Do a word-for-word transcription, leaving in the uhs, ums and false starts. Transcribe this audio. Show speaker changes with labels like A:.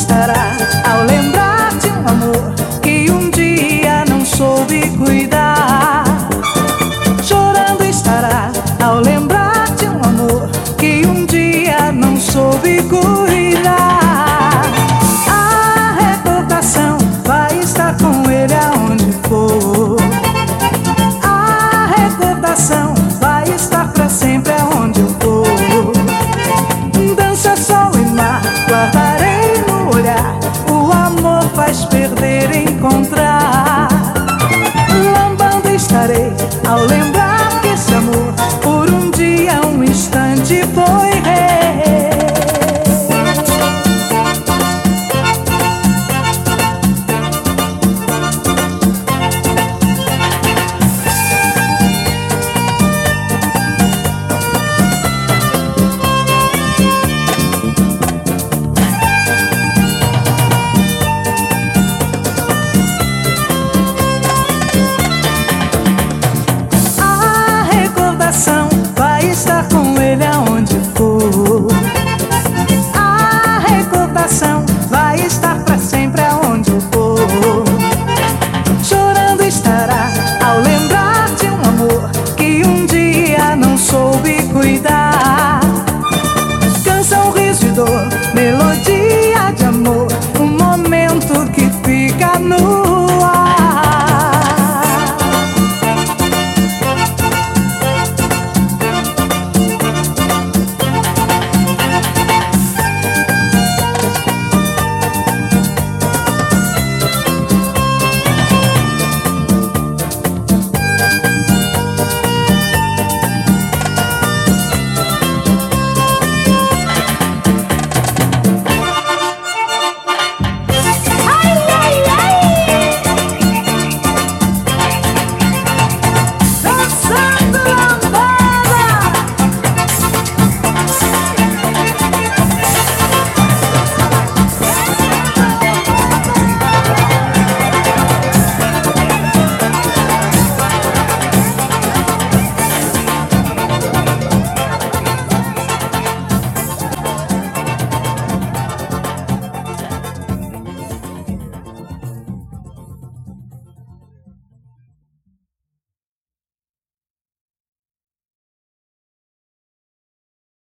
A: estará ao lembrar de um amor que um dia não soube cuidar. Chorando estará ao lembrar de um amor que um dia não soube cuidar. A recordação vai estar com ele aonde for. A recordação vai estar pra sempre aonde eu for. Dança, sol e mar, guardarei no olhar. O amor faz perder, encontrar.